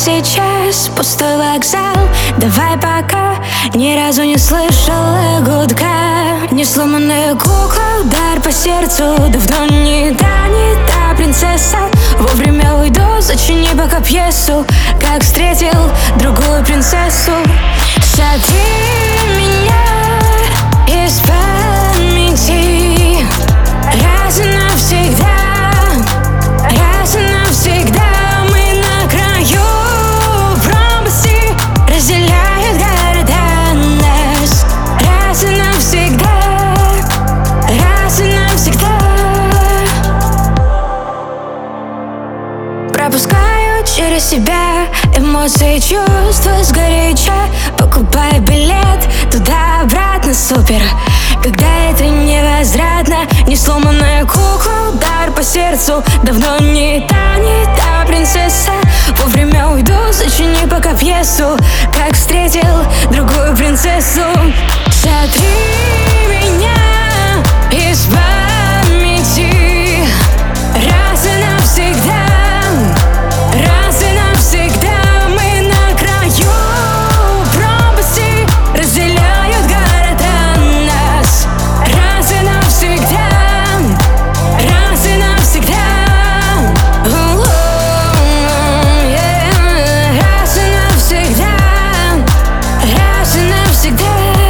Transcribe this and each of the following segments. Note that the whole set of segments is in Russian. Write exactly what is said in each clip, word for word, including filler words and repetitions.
сейчас пустой вокзал. Давай пока, ни разу не слышала гудка. Не сломанная кукла, удар по сердцу. Давно не та, не та принцесса. Вовремя уйду, зачини пока пьесу. Как встретил другую принцессу. Сотри меня из памяти раз и навсегда. Раз и навсегда. Мы на краю пропасти, разделяют города нас. Раз и навсегда. Раз и навсегда. Пропускаю через себя эмоции, чувства сгоряча. Покупаю билет туда-обратно, супер. Когда это невозвратно. Не сломанная кукла, удар по сердцу. Давно не та, не та принцесса. Вовремя уйду, зачини пока пьесу. Как встретил другую принцессу. Сотри меня из памяти раз и навсегда. Раз и навсегда. Мы на краю пропасти, разделяют города нас. Раз и навсегда. Раз и навсегда. Раз и навсегда. Раз и навсегда.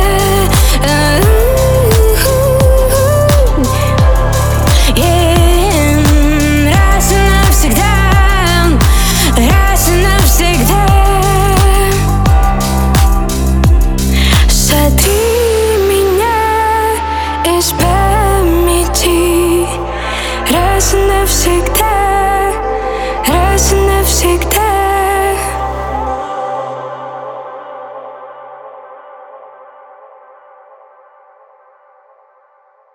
Раз и навсегда. Раз и навсегда. Сотри меня из памяти раз и навсегда.